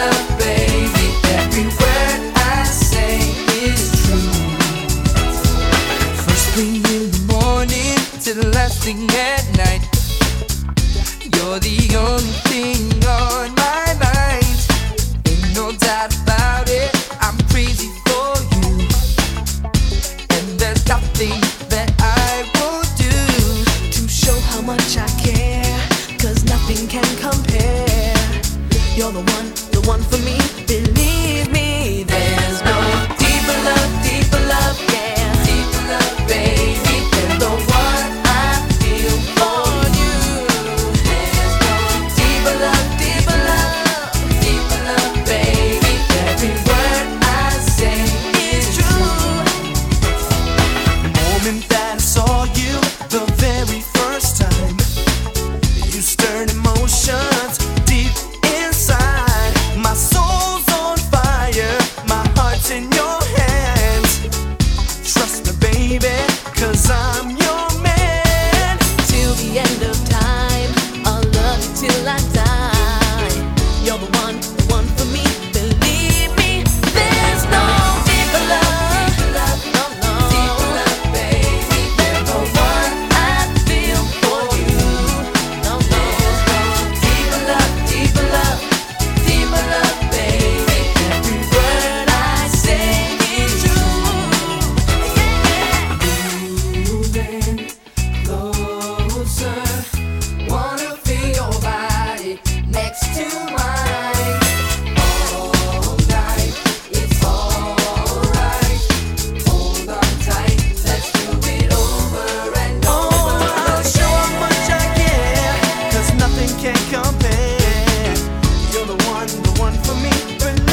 love, baby. Every word I say is true. First thing in the morning to the last thing at night, you're the only thing on my mind. Ain't no doubt about it, I'm crazy for you. And there's nothing that I will do to show how much I care, 'cause nothing can compare. You're the one for me, believe me. There's no deeper love, yeah. deeper love, baby, than the one I feel for you. There's no deeper love, baby. Every word I say is true. The moment that I saw you, the very first time, you stirred emotions deep inside. My soul's on fire, my heart's in your hands. Trust me, baby, 'cause I'm your man. Till the end of time, I'll love you till I die. You're the one for me, believe me. There's no deeper love, no, no. Deeper love, baby, than the one I feel for you. No, no. Deeper love, baby. Every word I say is true. Moving closer, wanna feel your body next to mine. All night, it's alright. Hold on tight, let's do it over and over. I'll show how much I care, 'cause nothing can compare. You're the one for me, believe